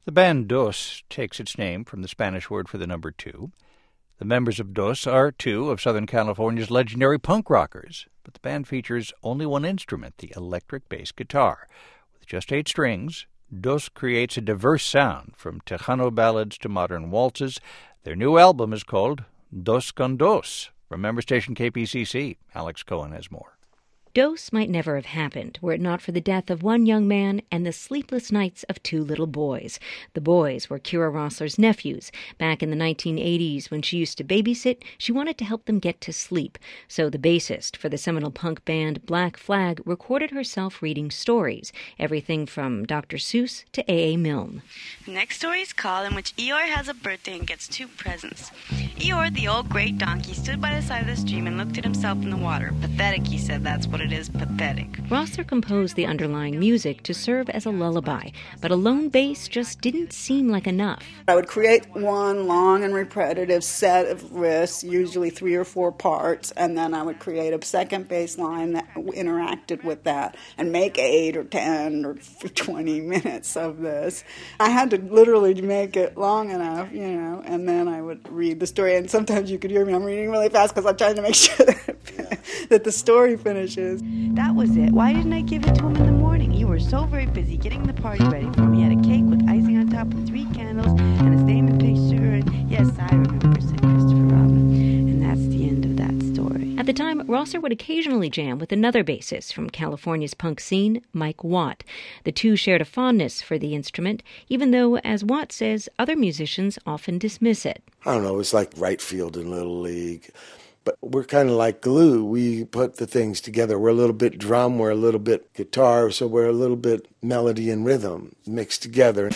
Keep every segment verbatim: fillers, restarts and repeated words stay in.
The band Dos takes its name from the Spanish word for the number two. The members of Dos are two of Southern California's legendary punk rockers, but the band features only one instrument, the electric bass guitar. With just eight strings, Dos creates a diverse sound, from Tejano ballads to modern waltzes. Their new album is called Dos con Dos. From member station K P C C, Alex Cohen has more. Dos might never have happened were it not for the death of one young man and the sleepless nights of two little boys. The boys were Kira Roessler's nephews. Back in the nineteen eighties, when she used to babysit, she wanted to help them get to sleep. So the bassist for the seminal punk band Black Flag recorded herself reading stories, everything from Doctor Seuss to A A. Milne. The next story is called In Which Eeyore Has a Birthday and Gets Two Presents. Eeyore, the old great donkey, stood by the side of the stream and looked at himself in the water. Pathetic, he said, that's what it is, pathetic. Roessler composed the underlying music to serve as a lullaby, but a lone bass just didn't seem like enough. I would create one long and repetitive set of riffs, usually three or four parts, and then I would create a second bass line that interacted with that and make eight or ten or twenty minutes of this. I had to literally make it long enough, you know, and then I would read the story. And sometimes you could hear me, I'm reading really fast because I'm trying to make sure that, that the story finishes. That was it. Why didn't I give it to him in the morning? You were so very busy getting the party ready for me. He had a cake with icing on top and three candles and his name and picture. And yes, I remember, said Christopher Robin. And that's the end of that story. At the time, Roessler would occasionally jam with another bassist from California's punk scene, Mike Watt. The two shared a fondness for the instrument, even though, as Watt says, other musicians often dismiss it. I don't know, it's like right field in Little League. But we're kind of like glue. We put the things together. We're a little bit drum, we're a little bit guitar, so we're a little bit melody and rhythm mixed together.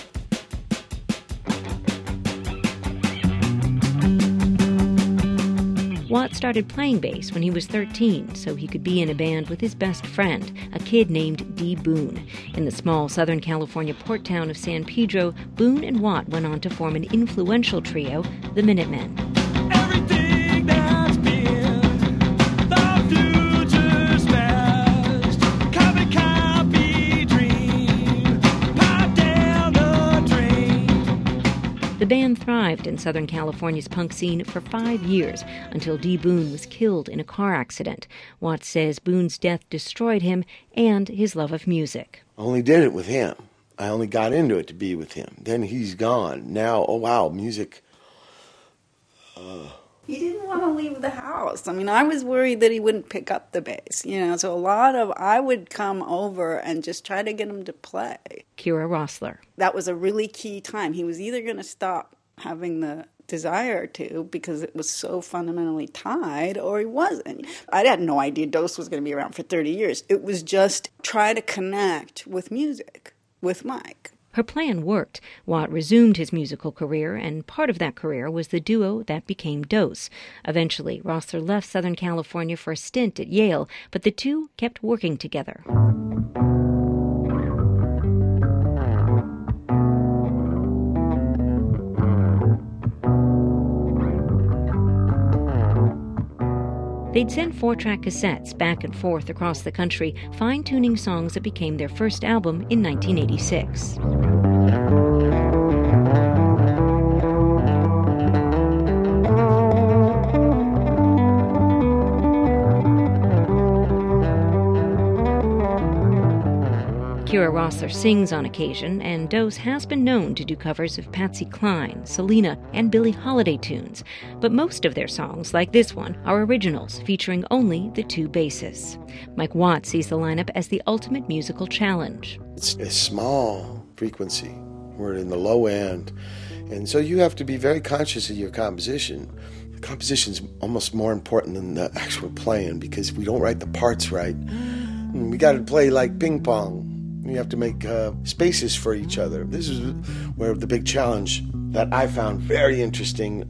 Watt started playing bass when he was thirteen, so he could be in a band with his best friend, a kid named Dee Boone. In the small Southern California port town of San Pedro, Boone and Watt went on to form an influential trio, the Minutemen. The band thrived in Southern California's punk scene for five years until Dee Boone was killed in a car accident. Watts says Boone's death destroyed him and his love of music. I only did it with him. I only got into it to be with him. Then he's gone. Now, oh wow, music. Uh, He didn't want to leave the house. I mean, I was worried that he wouldn't pick up the bass, you know, so a lot of, I would come over and just try to get him to play. Kira Roessler. That was a really key time. He was either going to stop having the desire to because it was so fundamentally tied, or he wasn't. I had no idea Dos was going to be around for thirty years. It was just try to connect with music, with Mike. Her plan worked. Watt resumed his musical career, and part of that career was the duo that became Dos. Eventually, Roessler left Southern California for a stint at Yale, but the two kept working together. They'd send four-track cassettes back and forth across the country, fine-tuning songs that became their first album in nineteen eighty-six. Kira Roessler sings on occasion, and Dos has been known to do covers of Patsy Cline, Selena, and Billie Holiday tunes. But most of their songs, like this one, are originals, featuring only the two bassists. Mike Watt sees the lineup as the ultimate musical challenge. It's a small frequency. We're in the low end, and so you have to be very conscious of your composition. The composition's almost more important than the actual playing, because if we don't write the parts right, we got to play like ping pong. You have to make uh, spaces for each other. This is where the big challenge that I found very interesting.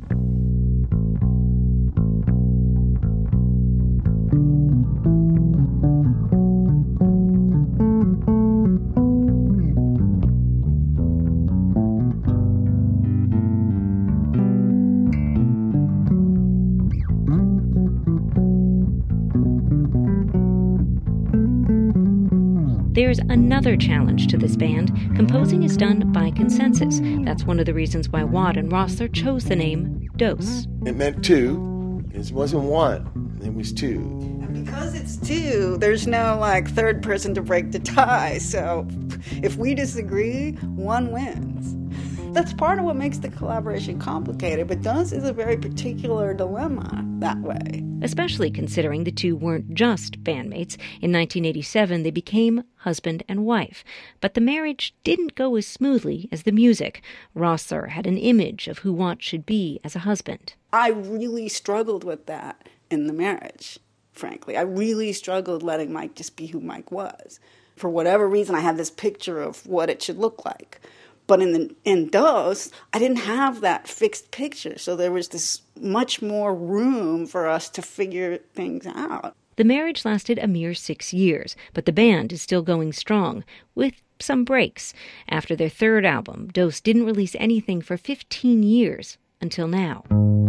There's another challenge to this band. Composing is done by consensus. That's one of the reasons why Watt and Rossler chose the name Dos. It meant two. It wasn't one. It was two. And because it's two, there's no, like, third person to break the tie. So if we disagree, one wins. That's part of what makes the collaboration complicated, but Dos is a very particular dilemma that way. Especially considering the two weren't just bandmates. In nineteen eighty-seven, they became husband and wife. But the marriage didn't go as smoothly as the music. Rossler had an image of who Watt should be as a husband. I really struggled with that in the marriage, frankly. I really struggled letting Mike just be who Mike was. For whatever reason, I had this picture of what it should look like. But in the in Dos, I didn't have that fixed picture, so there was this much more room for us to figure things out. The marriage lasted a mere six years, but the band is still going strong, with some breaks. After their third album, Dos didn't release anything for fifteen years, until now.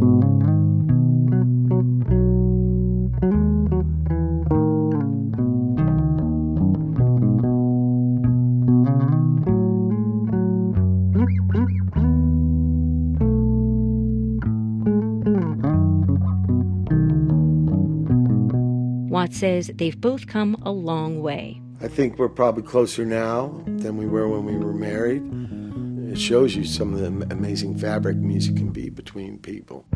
Watt says they've both come a long way. I think we're probably closer now than we were when we were married. It shows you some of the amazing fabric music can be between people.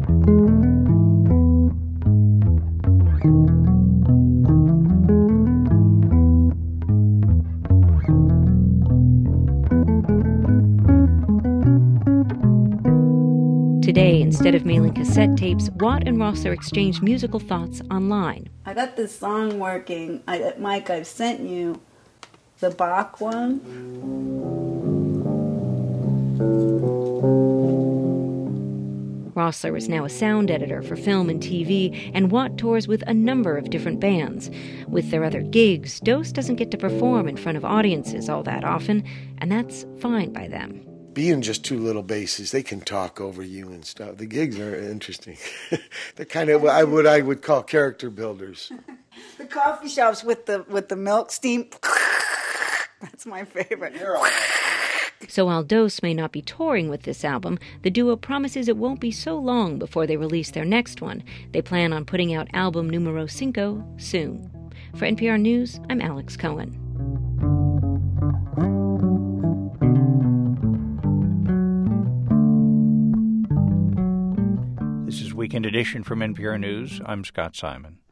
Today, instead of mailing cassette tapes, Watt and Rossler exchanged musical thoughts online. I got this song working. I, Mike, I've sent you the Bach one. Rossler is now a sound editor for film and T V, and Watt tours with a number of different bands. With their other gigs, Dos doesn't get to perform in front of audiences all that often, and that's fine by them. Being just two little basses, they can talk over you and stuff. The gigs are interesting. They're kind of what I would I would call character builders. The coffee shops with the with the milk steam. That's my favorite. So while Dos may not be touring with this album, the duo promises it won't be so long before they release their next one. They plan on putting out album numero cinco soon. For N P R News, I'm Alex Cohen. This is Weekend Edition from N P R News. I'm Scott Simon.